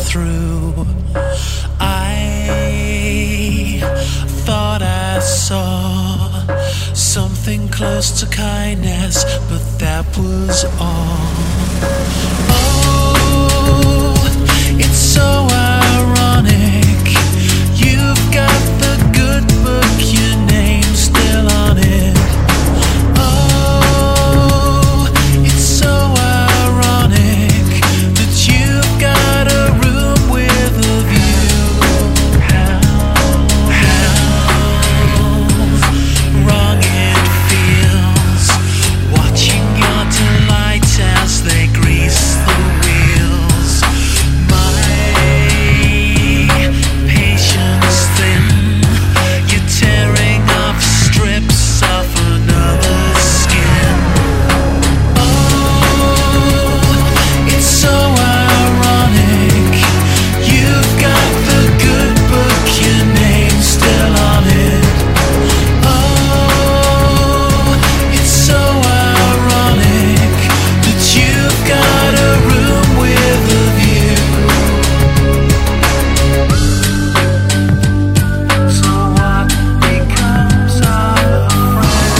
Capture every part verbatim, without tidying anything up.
through. I thought I saw something close to kindness, but that was all. Oh, it's so ironic. You've got the good book, your name's still on it. Oh, it's so ironic that you've got a room with a view. How, how wrong it feels, watching your delight as they grease the wheels. My patience thin, you're tearing off strips off another's skin. Oh, it's so ironic. You've got the good book, your name's still on it. Oh, it's so ironic that you've got a room with a view. So what becomes of a friend?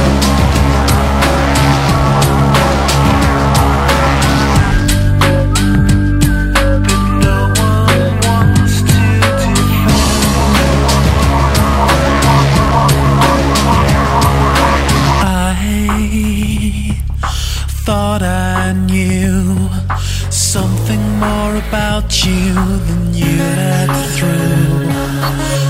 But no one wants to defend. I thought I knew something more about you than you let through.